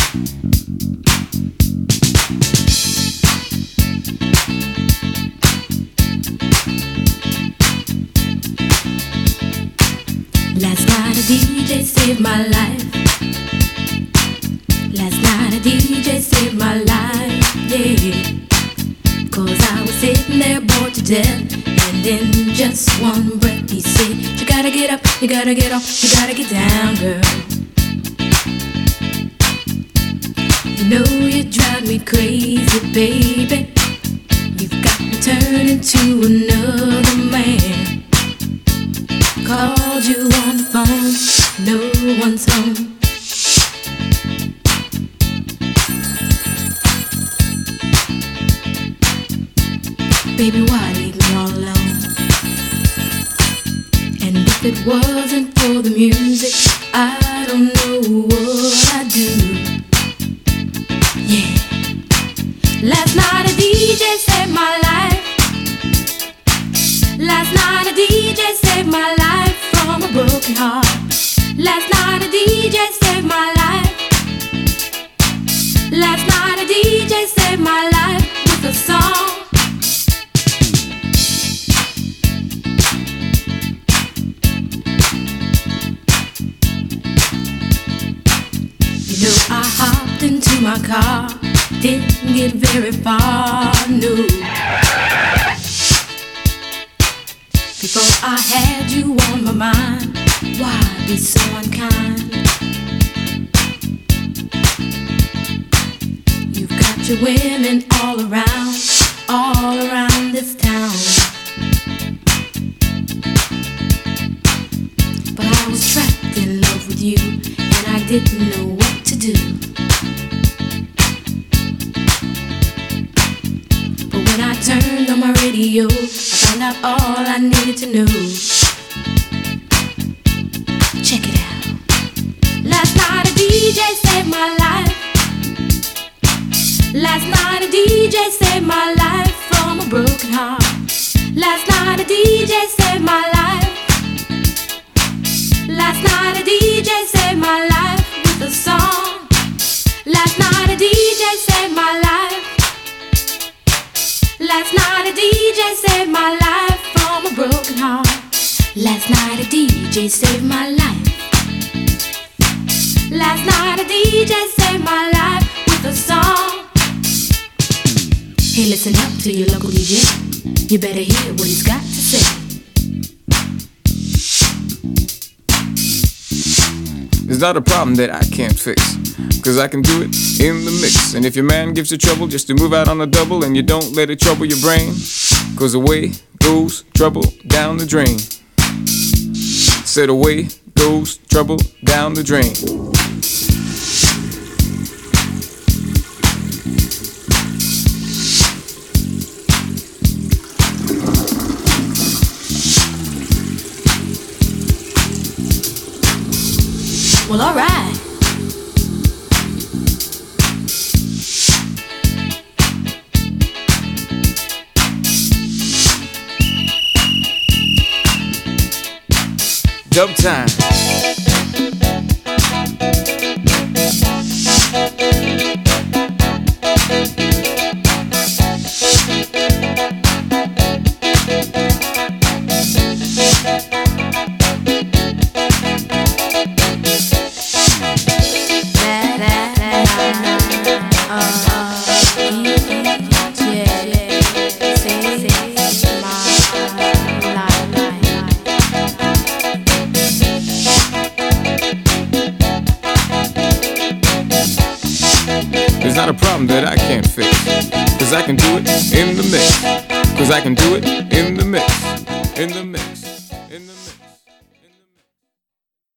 Last night a DJ saved my life. Last night a DJ saved my life, yeah. 'Cause I was sitting there bored to death, and in just one breath he said, you gotta get up, you gotta get off, you gotta get down, girl. You know you drive me crazy, baby. You've got me turning to another man. Called you on the phone, no one's home. Baby, why leave me all alone? And if it wasn't for the music, I don't know what I'd do. Yeah. Last night a DJ saved my life. Last night a DJ saved my life from a broken heart. Last night a DJ saved my life. Last night a DJ saved my life with a song. You know I hopped into my car, didn't get very far, no. Before I had you on my mind, why be so unkind? You've got your women all around this town. But I was trapped in love with you, and I didn't know what to do. But when I turned on my radio, I found out all I needed to know. Check it out. Last night a DJ saved my life. Last night a DJ saved my life from a broken heart. Last night a DJ saved my life. Last night a DJ saved my life with a song. Last night a DJ saved my life. Last night a DJ saved my life from a broken heart. Last night a DJ saved my life. Last night a DJ saved my life with a song. Hey, listen up to your local DJ. You better hear what he's got to say. There's not a problem that I can't fix, 'cause I can do it in the mix. And if your man gives you trouble just to move out on the double, and you don't let it trouble your brain, 'cause away goes trouble down the drain. Said away goes trouble down the drain. Well, alright. Dub time. There's not a problem that I can't fix, 'cause I can do it in the mix. 'Cause I can do it in the mix. In the mix.